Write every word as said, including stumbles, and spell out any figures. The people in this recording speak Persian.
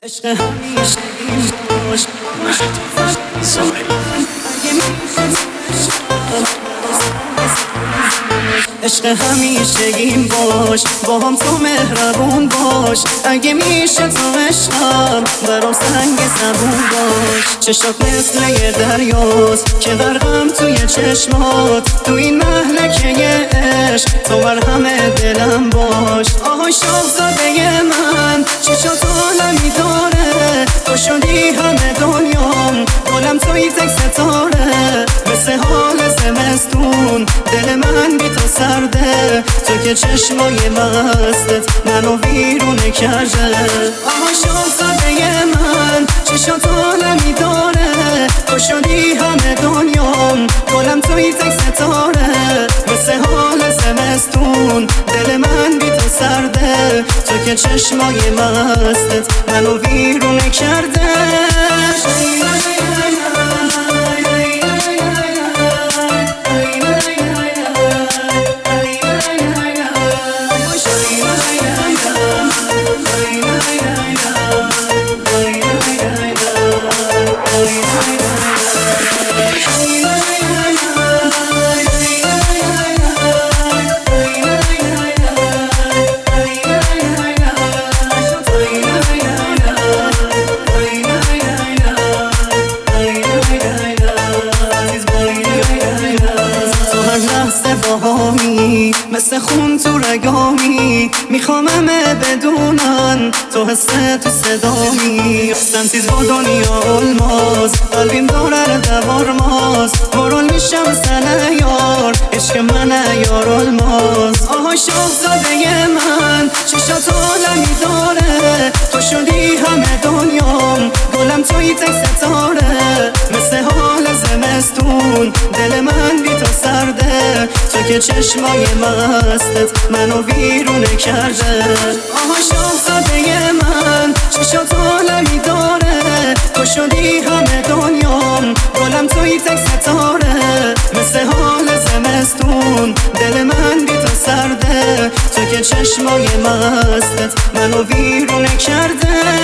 عشق همیشه این باش عشق همیشه این باش با هم تو مهربون باش اگه میشه تو عشقم برام سنگ زبون باش چشات مثل یه دریاست که غرقم توی چشمات تو این مهلکه عشق تو بر همه دلم باش آهای شاهزاده من چشات عالمی داره تو شدی همه دنیام گلم توی تک ستاره مثل حال زمستون دل من بی تو سرده تو که چشمای مستت منو ویرونه کرده آها شاهزاده من چشات عالمی داره تو شدی همه دنیام گلم توی تک ستاره مثل حال زمستون دل من بی تو سرده تو که چشمای مستت منو ویرونه کرده مثل خون تو رگامی میخوام همه بدونن تو حسه تو صدامی سنتیز با دنیا الماس قلبیم داره دوار ماز برول میشم سنه یار عشق منه یار الماس آها شاهزاده من چشات عالمی داره تو شدی همه دنیام گلم توی تک ستاره مثل حال زمستون دل من بی تو سرده تو که چشمای مستت منو ویرونه کرده آها شاهزاده من چشات عالمی داره تو شدی همه دنیام گلم توی تک ستاره مثل حال زمستون دل من بی تو سرده تو که چشمای مستت منو ویرونه کرده